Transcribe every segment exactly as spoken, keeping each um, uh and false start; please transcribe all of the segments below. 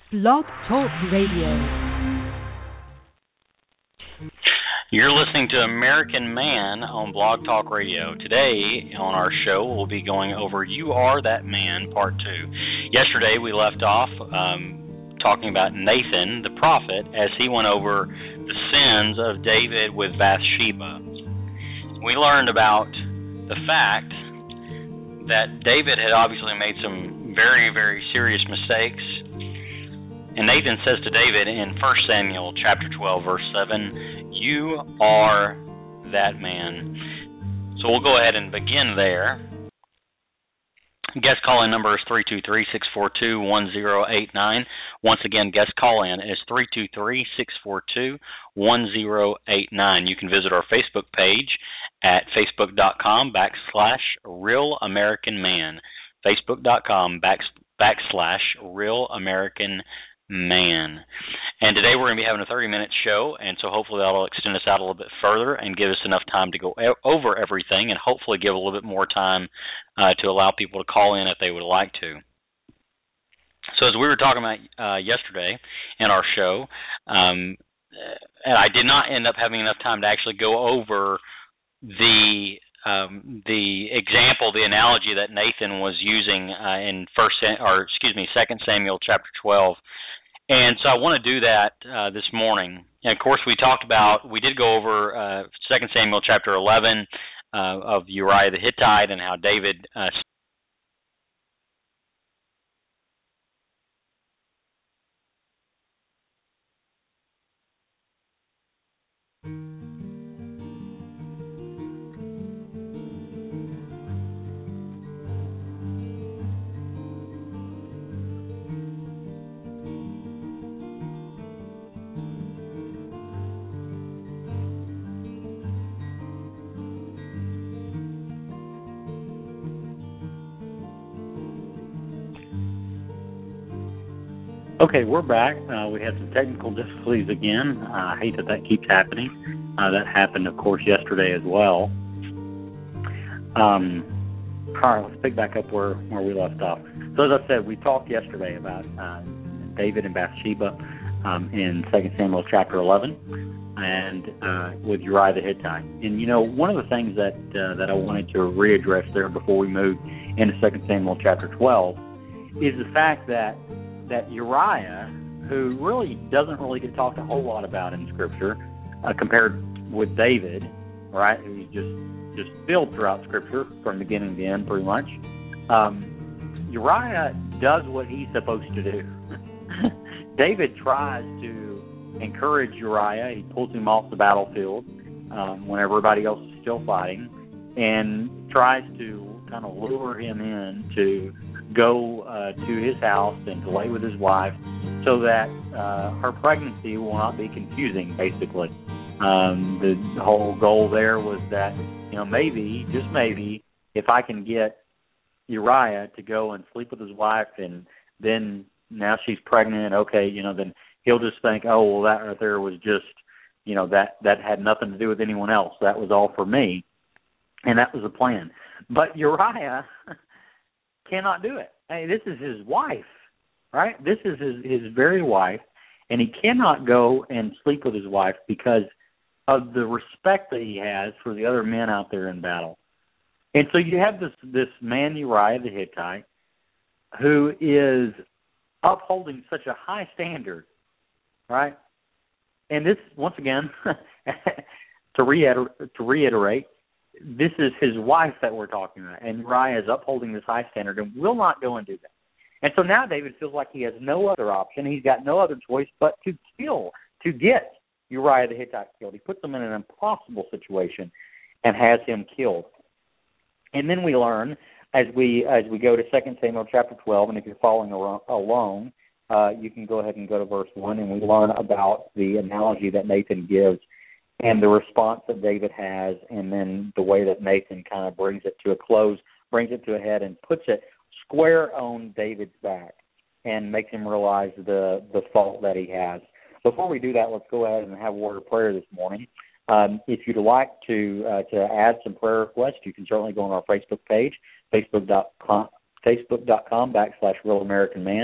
Blog Talk Radio. You're listening to American Man on Blog Talk Radio. Today on our show, we'll be going over You Are That Man, Part two. Yesterday, we left off um, talking about Nathan, the prophet, as he went over the sins of David with Bathsheba. We learned about the fact that David had obviously made some very, very serious mistakes. And Nathan says to David in First Samuel chapter twelve, verse seven, "You are that man." So we'll go ahead and begin there. Guest call-in number is three two three, six four two, one zero eight nine. Once again, guest call-in is three two three, six four two, one zero eight nine. You can visit our Facebook page at facebook.com backslash Real American Man. Facebook.com back, backslash Real American Man. And today we're going to be having a thirty-minute show, and so hopefully that'll extend us out a little bit further and give us enough time to go over everything and hopefully give a little bit more time uh, to allow people to call in if they would like to. So as we were talking about uh, yesterday in our show, um, and I did not end up having enough time to actually go over the um, the example, the analogy that Nathan was using uh, in first or excuse me, Second Samuel chapter twelve. And so I want to do that uh, this morning. And, of course, we talked about, we did go over uh, Second Samuel chapter eleven uh, of Uriah the Hittite and how David uh, Okay, we're back. Uh, we had some technical difficulties again. Uh, I hate that that keeps happening. Uh, that happened, of course, yesterday as well. Um, all right, let's pick back up where, where we left off. So as I said, we talked yesterday about uh, David and Bathsheba um, in Second Samuel chapter eleven and uh, with Uriah the Hittite. And, you know, one of the things that uh, that I wanted to readdress there before we move into Second Samuel chapter twelve is the fact that that Uriah, who really doesn't really get talked a whole lot about in Scripture, uh, compared with David, right, who's just just filled throughout Scripture from beginning to end, pretty much. Um, Uriah does what he's supposed to do. David tries to encourage Uriah. He pulls him off the battlefield um, when everybody else is still fighting, and tries to kind of lure him in to go uh, to his house and to lay with his wife so that uh, her pregnancy will not be confusing, basically. Um, the whole goal there was that, you know, maybe, just maybe, if I can get Uriah to go and sleep with his wife and then now she's pregnant, okay, you know, then he'll just think, oh, well, that right there was just, you know, that, that had nothing to do with anyone else. That was all for me. And that was the plan. But Uriah cannot do it. Hey, this is his wife, right? This is his, his very wife, and he cannot go and sleep with his wife because of the respect that he has for the other men out there in battle. And so you have this, this man, Uriah the Hittite, who is upholding such a high standard, right? And this, once again, to, reiter- to reiterate, this is his wife that we're talking about, and Uriah is upholding this high standard and will not go and do that. And so now David feels like he has no other option. He's got no other choice but to kill, to get Uriah the Hittite killed. He puts him in an impossible situation and has him killed. And then we learn, as we as we go to Second Samuel chapter twelve, and if you're following along, uh, you can go ahead and go to verse one, and we learn about the analogy that Nathan gives and the response that David has, and then the way that Nathan kind of brings it to a close, brings it to a head, and puts it square on David's back and makes him realize the, the fault that he has. Before we do that, let's go ahead and have a word of prayer this morning. Um, if you'd like to uh, to add some prayer requests, you can certainly go on our Facebook page, facebook dot com, facebook dot com backslash Real American Man,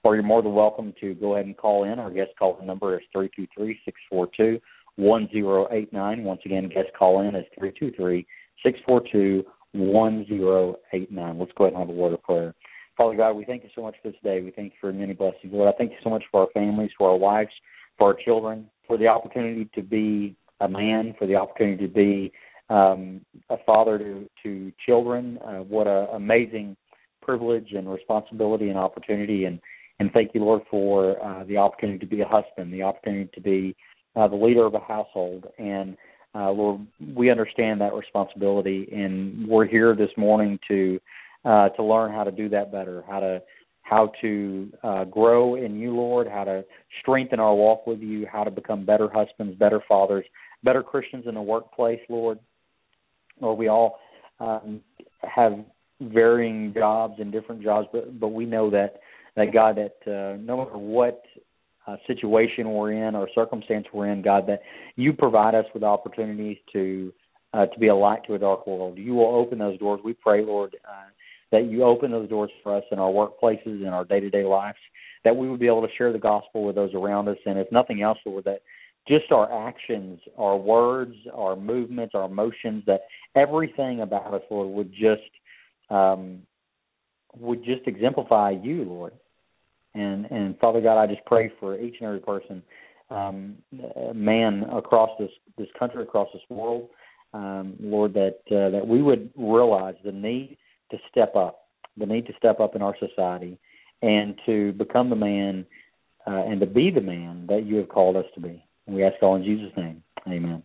or you're more than welcome to go ahead and call in. Our guest call number is three two three, six four two, one zero eight nine. Once again, guest call in is three two three, six four two, one zero eight nine. Let's go ahead and have a word of prayer. Father God, we thank you so much for this day. We thank you for many blessings. Lord, I thank you so much for our families, for our wives, for our children, for the opportunity to be a man, for the opportunity to be um, a father to, to children. Uh, what an amazing privilege and responsibility and opportunity. And, and thank you, Lord, for uh, the opportunity to be a husband, the opportunity to be uh, the leader of a household. And, uh, Lord, we understand that responsibility, and we're here this morning to uh, to learn how to do that better, how to how to uh, grow in you, Lord, how to strengthen our walk with you, how to become better husbands, better fathers, better Christians in the workplace, Lord. Lord, we all um, have varying jobs and different jobs, but, but we know that, that God, that uh, no matter what uh, situation we're in or circumstance we're in, God, that you provide us with opportunities to uh, to be a light to a dark world. You will open those doors. We pray, Lord, uh, that you open those doors for us in our workplaces, in our day-to-day lives, that we would be able to share the gospel with those around us, and if nothing else, Lord, that just our actions, our words, our movements, our emotions, that everything about us, Lord, would just um, would just exemplify you, Lord. And and Father God, I just pray for each and every person, um, man across this, this country, across this world, um, Lord, that uh, that we would realize the need to step up, the need to step up in our society and to become the man uh, and to be the man that you have called us to be. And we ask all in Jesus' name. Amen.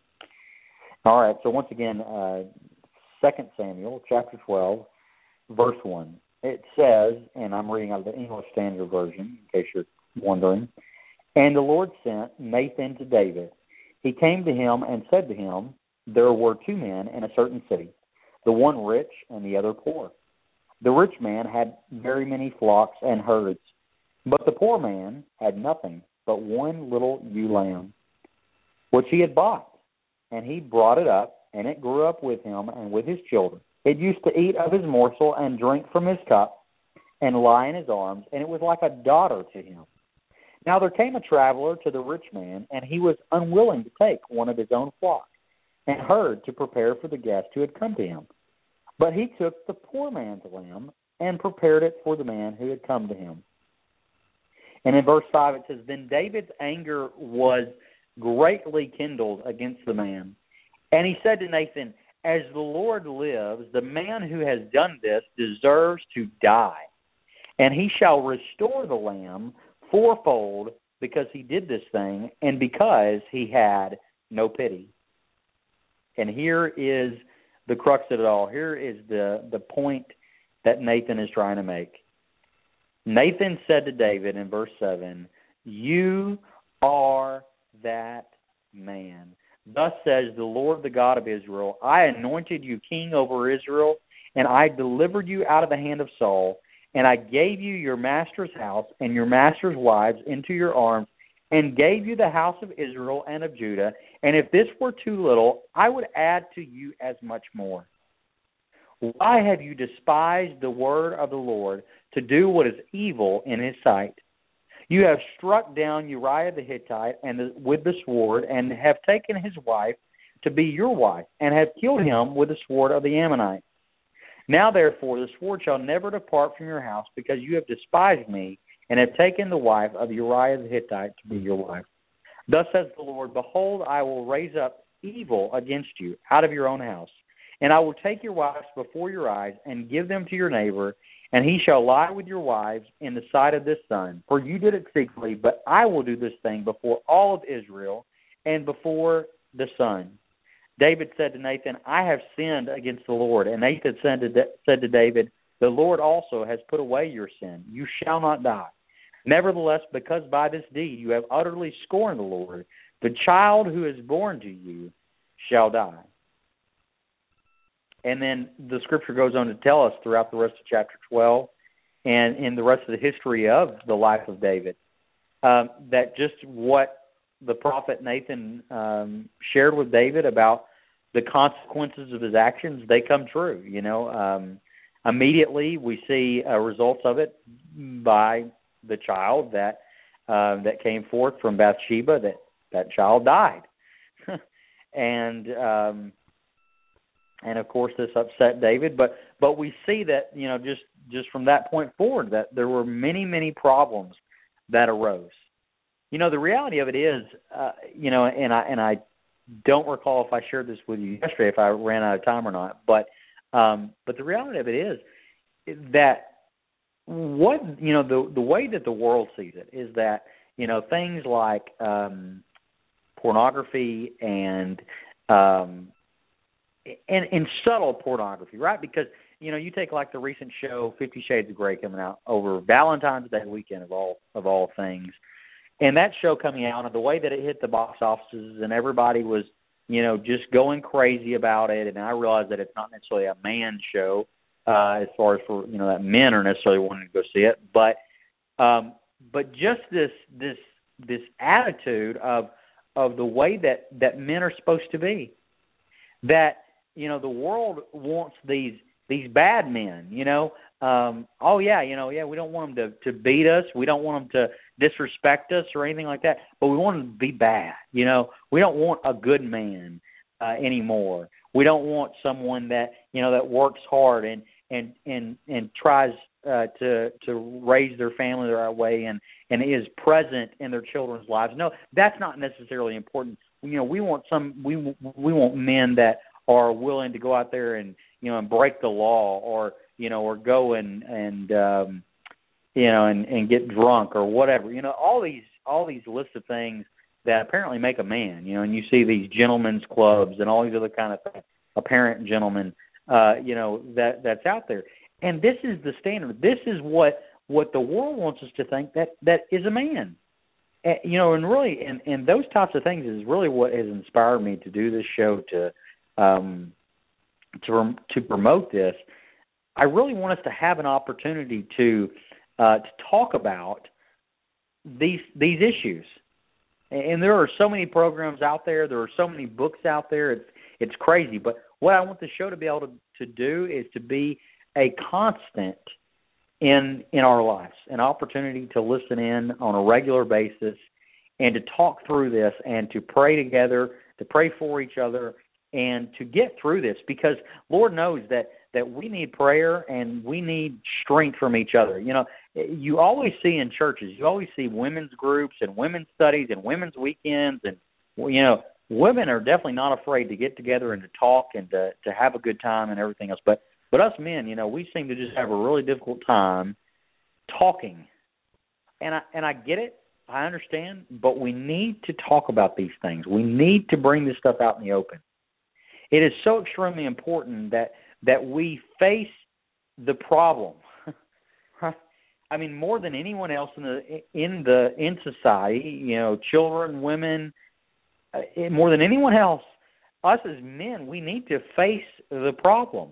All right, so once again, uh, Second Samuel chapter twelve, verse one. It says, and I'm reading out of the English Standard Version, in case you're wondering, "And the Lord sent Nathan to David. He came to him and said to him, there were two men in a certain city, the one rich and the other poor. The rich man had very many flocks and herds, but the poor man had nothing but one little ewe lamb, which he had bought. And he brought it up, and it grew up with him and with his children. It used to eat of his morsel and drink from his cup and lie in his arms, and it was like a daughter to him. Now there came a traveler to the rich man, and he was unwilling to take one of his own flock and herd to prepare for the guest who had come to him. But he took the poor man's lamb and prepared it for the man who had come to him." And in verse five it says, "Then David's anger was greatly kindled against the man. And he said to Nathan, as the Lord lives, the man who has done this deserves to die. And he shall restore the lamb fourfold because he did this thing and because he had no pity." And here is the crux of it all. Here is the, the point that Nathan is trying to make. Nathan said to David in verse seven, "You are that man. Thus says the Lord, the God of Israel, I anointed you king over Israel, and I delivered you out of the hand of Saul, and I gave you your master's house and your master's wives into your arms, and gave you the house of Israel and of Judah. And if this were too little, I would add to you as much more. Why have you despised the word of the Lord to do what is evil in his sight? You have struck down Uriah the Hittite and the, with the sword, and have taken his wife to be your wife, and have killed him with the sword of the Ammonites. Now therefore the sword shall never depart from your house, because you have despised me, and have taken the wife of Uriah the Hittite to be your wife. Thus says the Lord, behold, I will raise up evil against you out of your own house, and I will take your wives before your eyes, and give them to your neighbor, and he shall lie with your wives in the sight of this sun. For you did it secretly, but I will do this thing before all of Israel and before the sun." David said to Nathan, "I have sinned against the Lord." And Nathan said to, said to David, "The Lord also has put away your sin. You shall not die. Nevertheless, because by this deed you have utterly scorned the Lord, the child who is born to you shall die." And then the scripture goes on to tell us throughout the rest of chapter twelve and in the rest of the history of the life of David, um, that just what the prophet Nathan um, shared with David about the consequences of his actions, they come true. You know, um, immediately we see uh, results of it by the child that uh, that came forth from Bathsheba, that that child died, and um, and of course this upset David. But but we see that, you know, just just from that point forward, that there were many many problems that arose. You know, the reality of it is, uh, you know, and I and I don't recall if I shared this with you yesterday, if I ran out of time or not, but um, but the reality of it is that what, you know, the the way that the world sees it is that, you know, things like um, pornography and um, and and subtle pornography, right? Because, you know, you take like the recent show Fifty Shades of Grey coming out over Valentine's Day weekend of all of all things. And that show coming out, and the way that it hit the box offices, and everybody was, you know, just going crazy about it. And I realized that it's not necessarily a man show, uh, as far as for, you know, that men are necessarily wanting to go see it. But, um, but just this this this attitude of of the way that, that men are supposed to be, that, you know, the world wants these these bad men, you know. Um, oh yeah, you know, yeah, we don't want them to, to beat us. We don't want them to disrespect us or anything like that. But we want them to be bad. You know, we don't want a good man uh, anymore. We don't want someone that, you know, that works hard and and and and tries uh, to to raise their family the right way and and is present in their children's lives. No, that's not necessarily important. You know, we want some we we want men that are willing to go out there and, you know, and break the law, or, you know, or go and, and um, you know, and, and get drunk or whatever. You know, all these all these lists of things that apparently make a man, you know, and you see these gentlemen's clubs and all these other kind of things, apparent gentlemen, uh, you know, that that's out there. And this is the standard. This is what, what the world wants us to think that, that is a man. And, you know, and really, and, and those types of things is really what has inspired me to do this show, to um, to to promote this. I really want us to have an opportunity to uh, to talk about these these issues. And there are so many programs out there. There are so many books out there. It's it's crazy. But what I want the show to be able to, to do is to be a constant in in our lives, an opportunity to listen in on a regular basis and to talk through this and to pray together, to pray for each other, and to get through this, because Lord knows that, that we need prayer and we need strength from each other. You know, you always see in churches, you always see women's groups and women's studies and women's weekends, and, you know, women are definitely not afraid to get together and to talk and to, to have a good time and everything else. But but us men, you know, we seem to just have a really difficult time talking. And I and I get it. I understand. But we need to talk about these things. We need to bring this stuff out in the open. It is so extremely important that that we face the problem. I mean, more than anyone else in the in the in society, you know, children, women, uh, more than anyone else, us as men, we need to face the problem,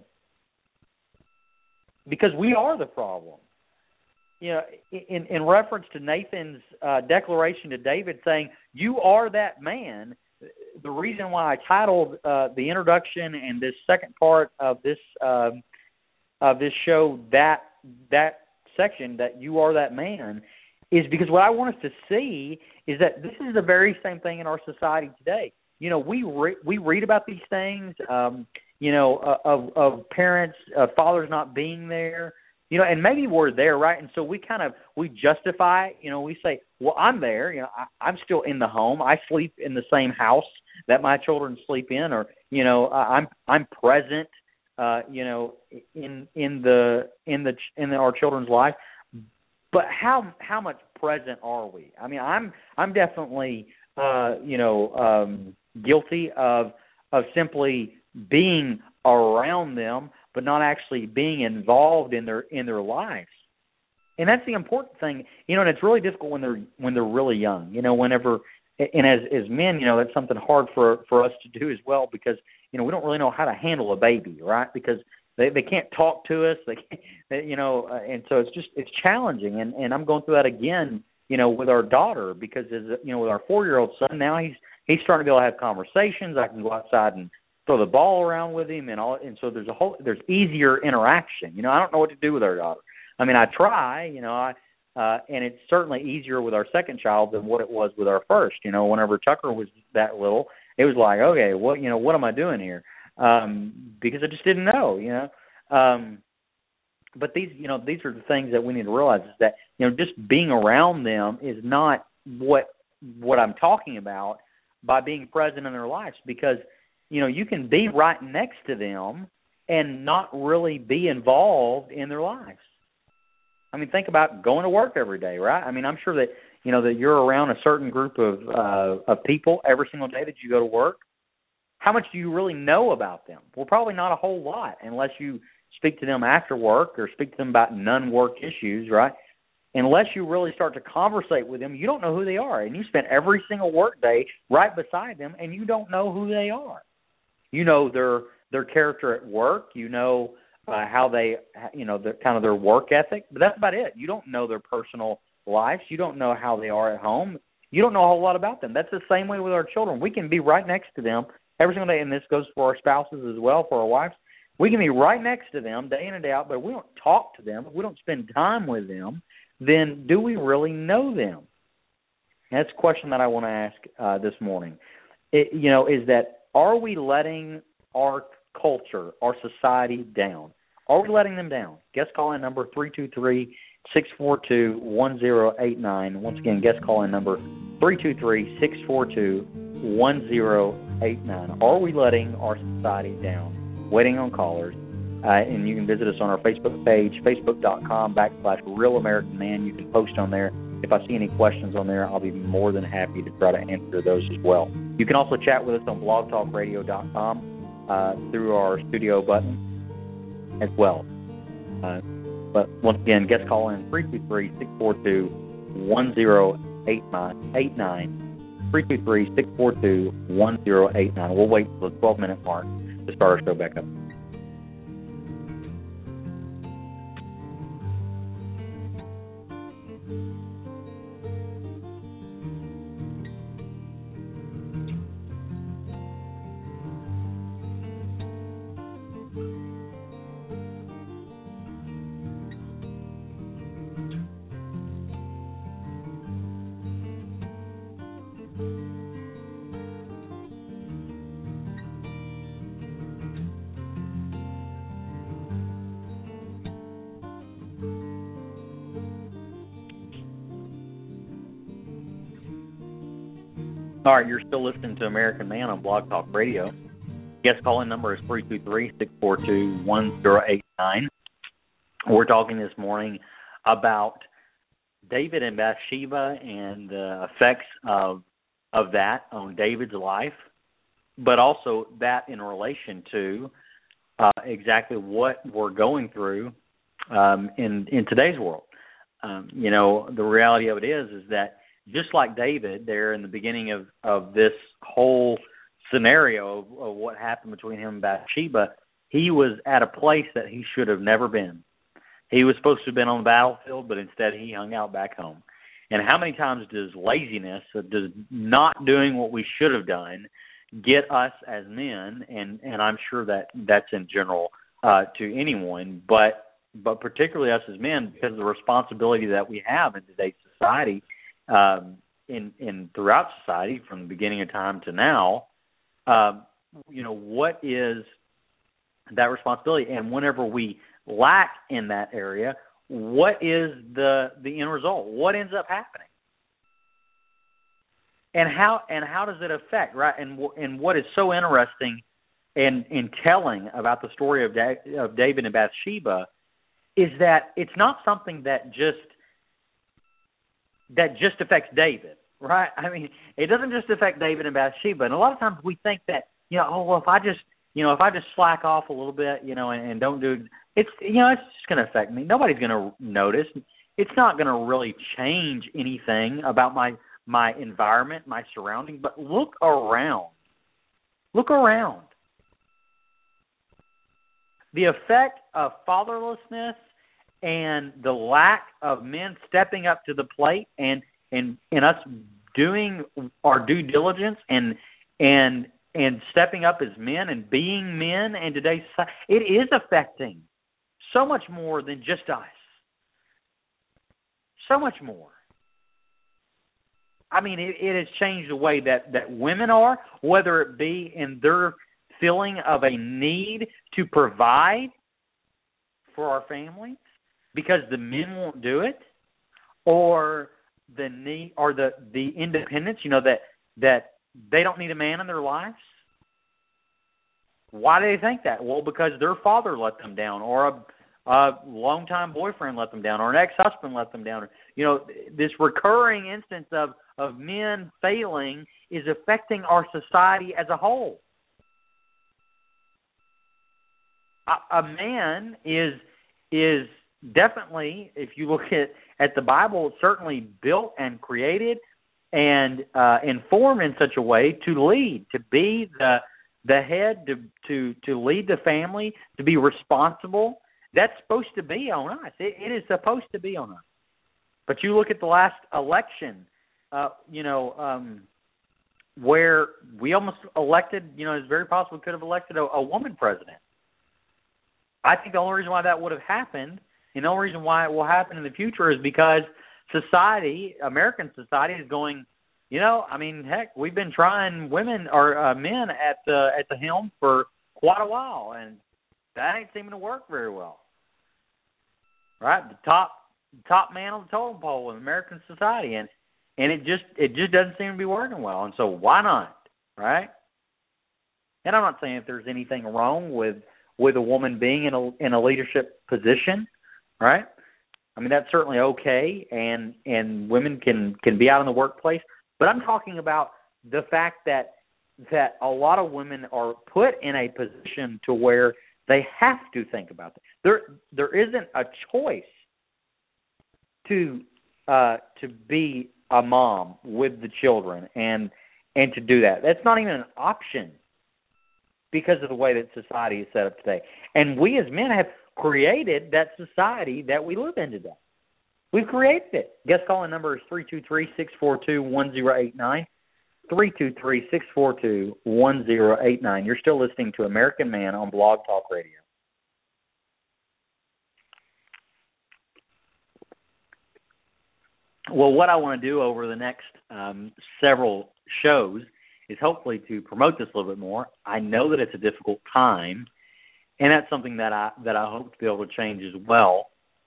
because we are the problem. You know, in, in reference to Nathan's uh, declaration to David saying, "You are that man," the reason why I titled uh, the introduction and this second part of this um, of this show that that section, that "You are that man," is because what I want us to see is that this is the very same thing in our society today. You know, we re- we read about these things, um, you know, uh, of of parents, uh, fathers not being there. You know, and maybe we're there, right? And so we kind of, we justify, you know, we say, well, I'm there, you know, I, I'm still in the home. I sleep in the same house that my children sleep in, or, you know, I'm I'm present, uh, you know, in in the in the in the, our children's life. But how how much present are we? I mean, I'm I'm definitely, uh, you know, um, guilty of of simply being around them, but not actually being involved in their in their lives. And that's the important thing, you know. And it's really difficult when they're when they're really young. You know, whenever, and as as men, you know, that's something hard for for us to do as well, because, you know, we don't really know how to handle a baby, right? Because they they can't talk to us, they, can't, they you know, uh, and so it's just it's challenging. And and I'm going through that again, you know, with our daughter, because as you know, with our four year old son now, he's he's starting to be able to have conversations. I can go outside and throw the ball around with him, and all, and so there's a whole there's easier interaction. You know, I don't know what to do with our daughter. I mean, I try. You know, I Uh, and it's certainly easier with our second child than what it was with our first. You know, whenever Tucker was that little, it was like, okay, what you know, what am I doing here? Um, because I just didn't know, you know. Um, but these, you know, these are the things that we need to realize is that, you know, just being around them is not what what I'm talking about by being present in their lives, because, you know, you can be right next to them and not really be involved in their lives. I mean, think about going to work every day, right? I mean, I'm sure that, you know, that you're around a certain group of uh, of people every single day that you go to work. How much do you really know about them? Well, probably not a whole lot, unless you speak to them after work or speak to them about non-work issues, right? Unless you really start to conversate with them, you don't know who they are. And you spend every single work day right beside them, and you don't know who they are. You know their their character at work. You know uh, how they, you know, the, kind of their work ethic. But that's about it. You don't know their personal lives. You don't know how they are at home. You don't know a whole lot about them. That's the same way with our children. We can be right next to them every single day, and this goes for our spouses as well, for our wives. We can be right next to them day in and day out, but if we don't talk to them, if we don't spend time with them, then do we really know them? And that's a question that I want to ask uh, this morning. It, you know, is that are we letting our culture, our society down? Are we letting them down? Guest call-in number three two three, six four two, one zero eight nine. Once again, guest call-in number three two three, six four two, one zero eight nine. Are we letting our society down? Waiting on callers. Uh, and you can visit us on our Facebook page, facebook.com backslash Real American Man. You can post on there. If I see any questions on there, I'll be more than happy to try to answer those as well. You can also chat with us on blog talk radio dot com uh, through our studio button as well. Uh, but once again, guest call in three two three, six four two, one zero eight nine, three two three, six four two, one zero eight nine. We'll wait for the twelve-minute mark to start our show back up. All right, you're still listening to American Man on Blog Talk Radio. Guest call-in number is three two three, six four two, one zero eight nine. We're talking this morning about David and Bathsheba and the effects of of that on David's life, but also that in relation to uh, exactly what we're going through um, in in today's world. Um, you know, the reality of it is is that just like David there in the beginning of, of this whole scenario of, of what happened between him and Bathsheba, he was at a place that he should have never been. He was supposed to have been on the battlefield, but instead he hung out back home. And how many times does laziness, does not doing what we should have done, get us as men, and, and I'm sure that that's in general uh, to anyone, but but particularly us as men, because of the responsibility that we have in today's society, Um, in, in throughout society from the beginning of time to now, um, you know, what is that responsibility? And whenever we lack in that area, what is the the end result? What ends up happening? And how and how does it affect, right? And and what is so interesting and, and telling about the story of, da- of David and Bathsheba is that it's not something that just that just affects David, right? I mean, it doesn't just affect David and Bathsheba. And a lot of times we think that, you know, oh, well, if I just, you know, if I just slack off a little bit, you know, and, and don't do, it's, you know, it's just going to affect me. Nobody's going to notice. It's not going to really change anything about my, my environment, my surrounding. But look around. Look around. The effect of fatherlessness and the lack of men stepping up to the plate and and, and us doing our due diligence and and and stepping up as men and being men in today's society, it is affecting so much more than just us. so much more. I mean, it, it has changed the way that, that women are, whether it be in their feeling of a need to provide for our families because the men won't do it, or the need, or the, the independence, you know, that that they don't need a man in their lives. Why do they think that? Well, because their father let them down, or a, a longtime boyfriend let them down, or an ex-husband let them down. You know, this recurring instance of, of men failing is affecting our society as a whole. A, a man is is definitely, if you look at, at the Bible, certainly built and created and uh, informed in such a way to lead, to be the the head, to, to, to lead the family, to be responsible. That's supposed to be on us. It, it is supposed to be on us. But you look at the last election, uh, you know, um, where we almost elected, you know, it's very possible we could have elected a, a woman president. I think the only reason why that would have happened, and the only reason why it will happen in the future, is because society, American society, is going, you know, I mean, heck, we've been trying women or uh, men at the at the helm for quite a while, and that ain't seeming to work very well. Right, the top top man on the totem pole in American society, and and it just it just doesn't seem to be working well. And so why not, right? And I'm not saying if there's anything wrong with with a woman being in a in a leadership position, right? I mean, that's certainly okay, and and women can, can be out in the workplace. But I'm talking about the fact that that a lot of women are put in a position to where they have to think about this. There there isn't a choice to uh, to be a mom with the children and and to do that. That's not even an option because of the way that society is set up today. And we as men have created that society that we live in today. We've created it. Guest calling number is three two three, six four two, one zero eight nine. three two three, six four two, one zero eight nine. You're still listening to American Man on Blog Talk Radio. Well, what I want to do over the next um, several shows is hopefully to promote this a little bit more. I know that it's a difficult time, and that's something that I that I hope to be able to change as well,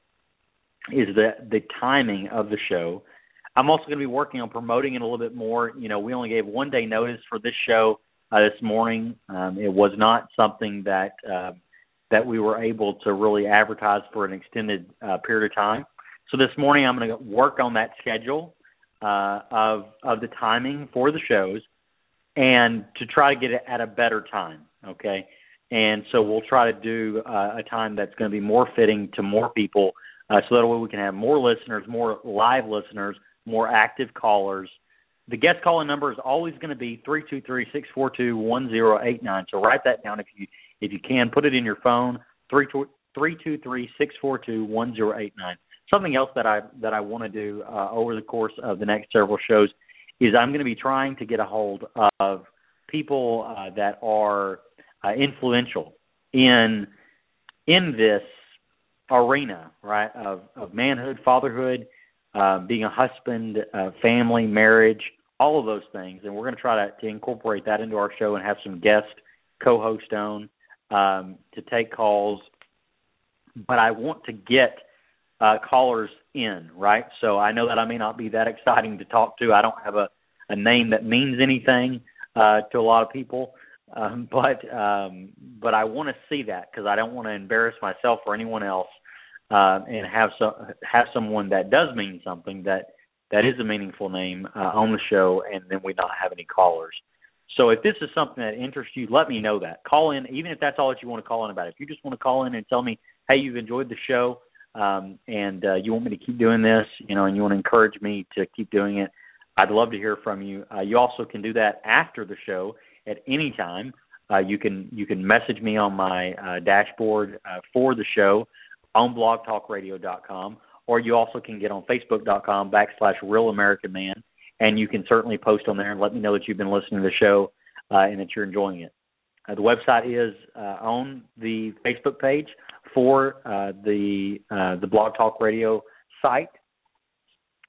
is the, the timing of the show. I'm also going to be working on promoting it a little bit more. You know, we only gave one day notice for this show uh, this morning. Um, it was not something that uh, that we were able to really advertise for an extended uh, period of time. So this morning I'm going to work on that schedule uh, of of the timing for the shows and to try to get it at a better time, okay? And so we'll try to do uh, a time that's going to be more fitting to more people uh, so that way we can have more listeners, more live listeners, more active callers. The guest calling number is always going to be three two three, six four two, one zero eight nine. So write that down if you if you can. Put it in your phone, three two three, six four two, one zero eight nine. Something else that I that I want to do uh, over the course of the next several shows is I'm going to be trying to get a hold of people uh, that are uh, influential in in this arena, right, of, of manhood, fatherhood, uh, being a husband, uh, family, marriage, all of those things. And we're going to try to, to incorporate that into our show and have some guest co-hosts on um, to take calls. But I want to get uh, callers in, right? So I know that I may not be that exciting to talk to. I don't have a, a name that means anything uh, to a lot of people. Um, but um, but I want to see that because I don't want to embarrass myself or anyone else uh, and have some have someone that does mean something, that that is a meaningful name uh, on the show, and then we not have any callers. So if this is something that interests you, let me know that. Call in, even if that's all that you want to call in about. If you just want to call in and tell me, hey, you've enjoyed the show um, and uh, you want me to keep doing this, you know, and you want to encourage me to keep doing it, I'd love to hear from you. Uh, you also can do that after the show at any time. Uh, you can you can message me on my uh, dashboard uh, for the show on blog talk radio dot com, or you also can get on facebook dot com backslash Real American Man, and you can certainly post on there and let me know that you've been listening to the show uh, and that you're enjoying it. Uh, the website is uh, on the Facebook page for uh, the uh, the Blog Talk Radio site.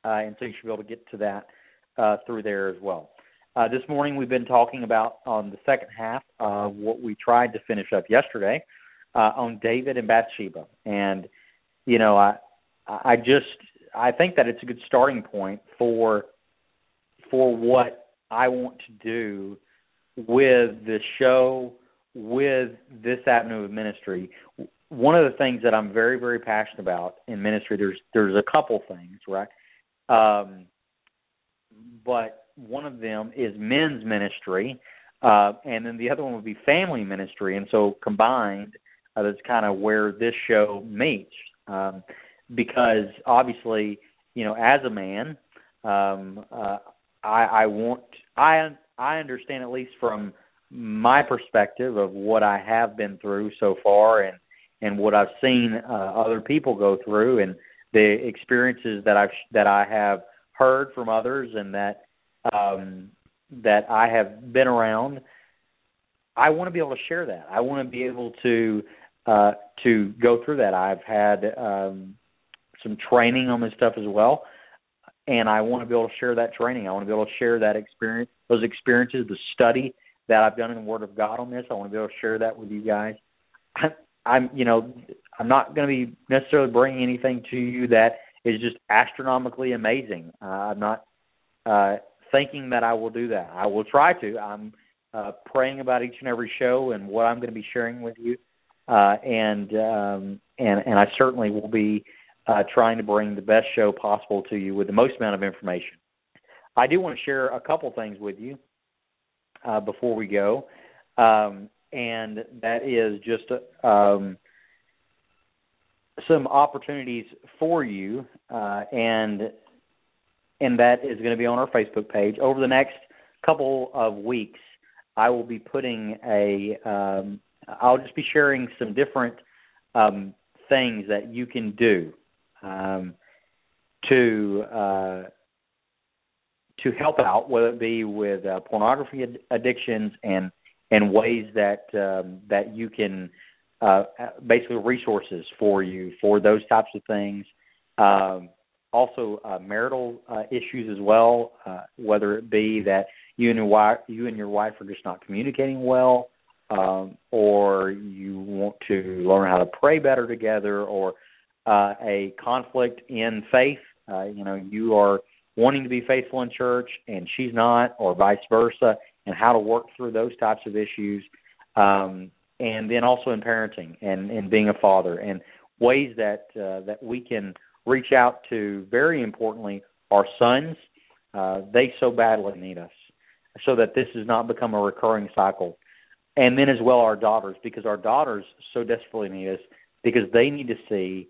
uh, and so you should be able to get to that uh, through there as well. Uh, this morning we've been talking about on the second half uh, what we tried to finish up yesterday uh, on David and Bathsheba. And, you know, I I just I think that it's a good starting point for for what I want to do with this show, with this avenue of ministry. One of the things that I'm very, very passionate about in ministry, there's there's a couple things, right? Um, but one of them is men's ministry, uh, and then the other one would be family ministry. And so combined, uh, that's kind of where this show meets. Um, because obviously, you know, as a man, um, uh, I, I want, I, I understand, at least from my perspective of what I have been through so far, and, and what I've seen uh, other people go through, and the experiences that I've that I have heard from others, and that um, that I have been around. I want to be able to share that. I want to be able to uh, to go through that. I've had um, some training on this stuff as well, and I want to be able to share that training. I want to be able to share that experience, those experiences, the study that I've done in the Word of God on this. I want to be able to share that with you guys. I, I'm, you know, I'm not going to be necessarily bringing anything to you that is just astronomically amazing. Uh, I'm not uh, thinking that I will do that. I will try to. I'm uh, praying about each and every show and what I'm going to be sharing with you, uh, and um, and and I certainly will be uh, trying to bring the best show possible to you with the most amount of information. I do want to share a couple things with you uh, before we go. Um, And that is just um, some opportunities for you, uh, and and that is going to be on our Facebook page. Over the next couple of weeks, I will be putting a. Um, I'll just be sharing some different um, things that you can do um, to uh, to help out, whether it be with uh, pornography ad- addictions and. and ways that um, that you can uh, basically resources for you for those types of things. Um, also, uh, marital uh, issues as well, uh, whether it be that you and your wife, you and your wife are just not communicating well, um, or you want to learn how to pray better together, or uh, a conflict in faith. Uh, you know, you are wanting to be faithful in church and she's not, or vice versa, and how to work through those types of issues, um, and then also in parenting and, and being a father, and ways that uh, that we can reach out to, very importantly, our sons. Uh, they so badly need us, so that this does not become a recurring cycle. And then as well our daughters, because our daughters so desperately need us, because they need to see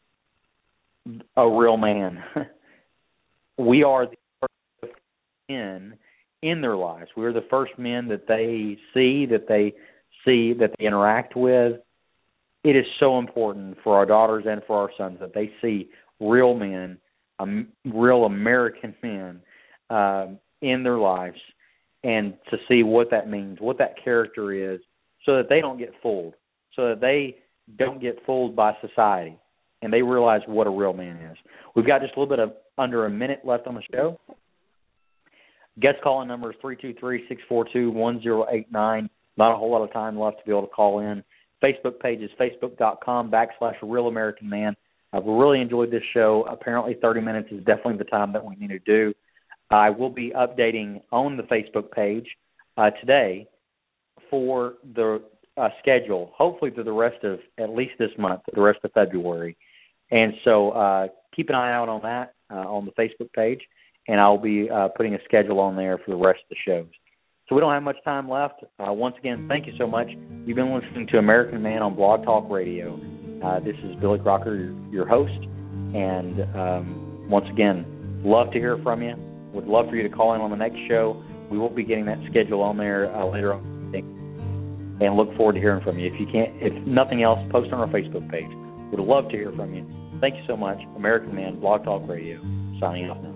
a real man. We are the first men in their lives. We're the first men that they see, that they see, that they interact with. It is so important for our daughters and for our sons that they see real men, um, real American men um, in their lives, and to see what that means, what that character is, so that they don't get fooled, so that they don't get fooled by society, and they realize what a real man is. We've got just a little bit of under a minute left on the show. Guest calling number is three two three, six four two, one zero eight nine. Not a whole lot of time left to be able to call in. Facebook page is facebook.com backslash Real American Man. I've really enjoyed this show. Apparently thirty minutes is definitely the time that we need to do. I will be updating on the Facebook page uh, today for the uh, schedule, hopefully through the rest of at least this month, the rest of February. And so uh, keep an eye out on that uh, on the Facebook page, and I'll be uh, putting a schedule on there for the rest of the shows. So we don't have much time left. Uh, once again, thank you so much. You've been listening to American Man on Blog Talk Radio. Uh, this is Billy Crocker, your, your host. And um, once again, love to hear from you. Would love for you to call in on the next show. We will be getting that schedule on there uh, later on, and look forward to hearing from you. If you can't, if nothing else, post on our Facebook page. Would love to hear from you. Thank you so much. American Man, Blog Talk Radio, signing off now.